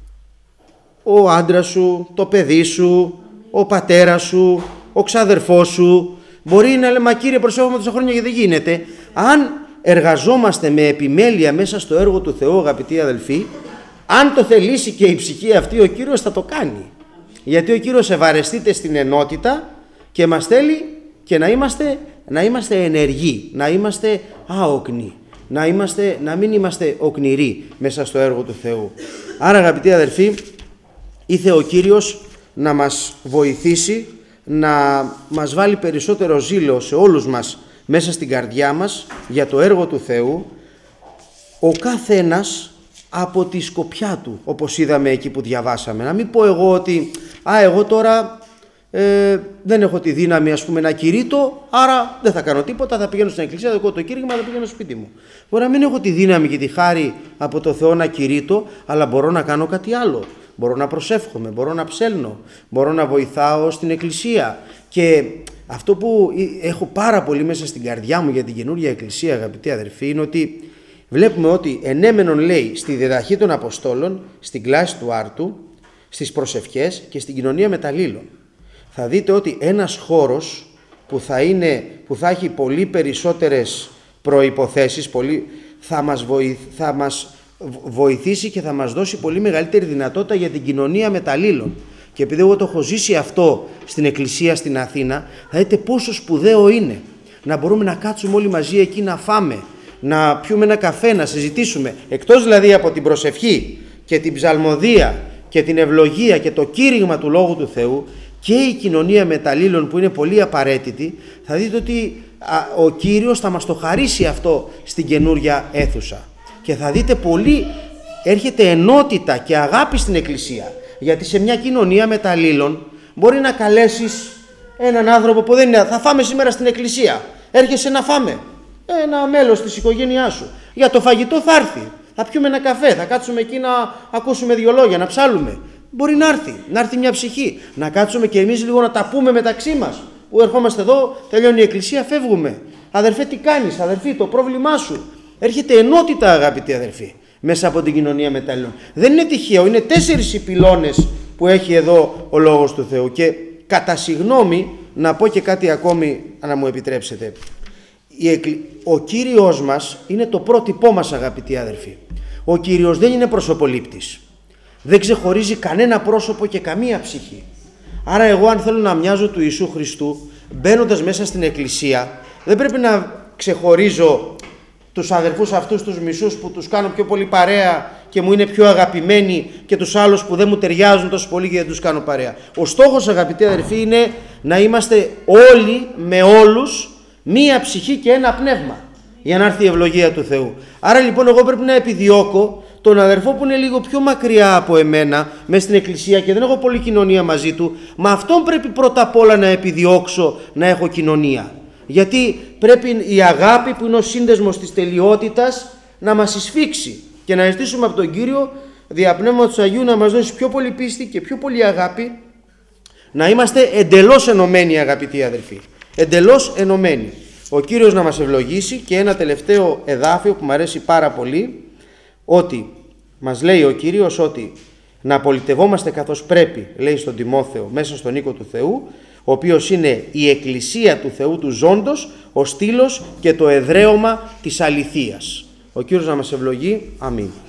ο άντρας σου, το παιδί σου, ο πατέρας σου, ο ξαδερφός σου. Μπορεί να λέει, μα Κύριε, προσέχουμε τόσα χρόνια και δεν γίνεται. Αν εργαζόμαστε με επιμέλεια μέσα στο έργο του Θεού, αγαπητοί αδελφοί, αν το θελήσει και η ψυχή αυτή, ο Κύριος θα το κάνει. Γιατί ο Κύριος ευαρεστείται στην ενότητα και μας θέλει και να είμαστε, να είμαστε ενεργοί, να είμαστε άοκνοι, να, είμαστε, να μην είμαστε οκνηροί μέσα στο έργο του Θεού. Άρα, αγαπητοί αδελφοί, ήθε ο Κύριος να μας βοηθήσει, να μας βάλει περισσότερο ζήλο σε όλους μας μέσα στην καρδιά μας για το έργο του Θεού, ο καθένας από τη σκοπιά του, όπως είδαμε εκεί που διαβάσαμε. Να μην πω εγώ ότι α, εγώ τώρα ε, δεν έχω τη δύναμη, ας πούμε, να κηρύττω, άρα δεν θα κάνω τίποτα, θα πηγαίνω στην εκκλησία, θα δω το κήρυγμα, θα πηγαίνω στο σπίτι μου. Μπορεί να μην έχω τη δύναμη και τη χάρη από το Θεό να κηρύττω, αλλά μπορώ να κάνω κάτι άλλο. μπορώ να προσεύχομαι, μπορώ να ψέλνω, μπορώ να βοηθάω στην εκκλησία. Και αυτό που έχω πάρα πολύ μέσα στην καρδιά μου για την καινούργια εκκλησία, αγαπητοί αδερφοί, είναι ότι βλέπουμε ότι ενέμενον λέει στη διδαχή των Αποστόλων, στην κλάση του άρτου, στις προσευχές και στην κοινωνία μεταλλήλων. Θα δείτε ότι ένας χώρος που θα, είναι, που θα έχει πολύ περισσότερες προϋποθέσεις, πολύ, θα, μας βοηθ, θα μας βοηθήσει και θα μας δώσει πολύ μεγαλύτερη δυνατότητα για την κοινωνία μεταλλήλων. Και επειδή εγώ το έχω ζήσει αυτό στην εκκλησία στην Αθήνα, θα δείτε πόσο σπουδαίο είναι να μπορούμε να κάτσουμε όλοι μαζί εκεί να φάμε, να πιούμε ένα καφέ, να συζητήσουμε, εκτός δηλαδή από την προσευχή και την ψαλμοδία και την ευλογία και το κήρυγμα του Λόγου του Θεού, και η κοινωνία μεταλλήλων που είναι πολύ απαραίτητη, θα δείτε ότι ο Κύριος θα μας το χαρίσει αυτό στην καινούρια αίθουσα. Και θα δείτε πολύ, έρχεται ενότητα και αγάπη στην εκκλησία. Γιατί σε μια κοινωνία μεταλλήλων μπορεί να καλέσεις έναν άνθρωπο που δεν είναι, θα φάμε σήμερα στην εκκλησία, έρχεσαι να φάμε, ένα μέλος της οικογένειάς σου. Για το φαγητό θα έρθει, θα πιούμε ένα καφέ, θα κάτσουμε εκεί να ακούσουμε δύο λόγια, να ψάλουμε. Μπορεί να έρθει, να έρθει μια ψυχή, να κάτσουμε και εμείς λίγο να τα πούμε μεταξύ μας. Που ερχόμαστε εδώ, τελειώνει η εκκλησία, φεύγουμε. Αδερφέ, τι κάνεις, αδερφή, το πρόβλημά σου. Έρχεται ενότητα, αγαπητοί αδερφοί, μέσα από την κοινωνία μεταλλήλων. Δεν είναι τυχαίο, είναι τέσσερις οι πυλώνες που έχει εδώ ο Λόγος του Θεού. Και κατά συγγνώμη, να πω και κάτι ακόμη, να μου επιτρέψετε. Ο Κύριος μας είναι το πρότυπό μας, αγαπητοί αδερφοί. Ο Κύριος δεν είναι προσωπολήπτης. Δεν ξεχωρίζει κανένα πρόσωπο και καμία ψυχή. Άρα εγώ, αν θέλω να μοιάζω του Ιησού Χριστού, μπαίνοντας μέσα στην εκκλησία, δεν πρέπει να ξεχωρίζω τους αδερφούς αυτούς τους μισούς που τους κάνω πιο πολύ παρέα και μου είναι πιο αγαπημένοι, και τους άλλους που δεν μου ταιριάζουν τόσο πολύ και δεν τους κάνω παρέα. Ο στόχος, αγαπητοί αδερφοί, είναι να είμαστε όλοι με όλους μία ψυχή και ένα πνεύμα, για να έρθει η ευλογία του Θεού. Άρα λοιπόν εγώ πρέπει να επιδιώκω τον αδερφό που είναι λίγο πιο μακριά από εμένα μέσα στην εκκλησία και δεν έχω πολύ κοινωνία μαζί του, με αυτόν πρέπει πρώτα απ' όλα να επιδιώξω να έχω κοινωνία. Γιατί πρέπει η αγάπη, που είναι ο σύνδεσμος της τελειότητας, να μας εισφίξει και να ζητήσουμε από τον Κύριο δια Πνεύματος του Αγίου να μας δώσει πιο πολύ πίστη και πιο πολύ αγάπη, να είμαστε εντελώς ενωμένοι, αγαπητοί αδερφοί, εντελώς ενωμένοι. Ο Κύριος να μας ευλογήσει. Και ένα τελευταίο εδάφιο που μου αρέσει πάρα πολύ, ότι μας λέει ο Κύριος ότι να απολυτευόμαστε καθώς πρέπει, λέει στον Τιμόθεο, μέσα στον οίκο του Θεού, ο οποίος είναι η εκκλησία του Θεού του ζώντος, ο στήλος και το εδραίωμα της αληθείας. Ο Κύριος να μας ευλογεί. Αμήν.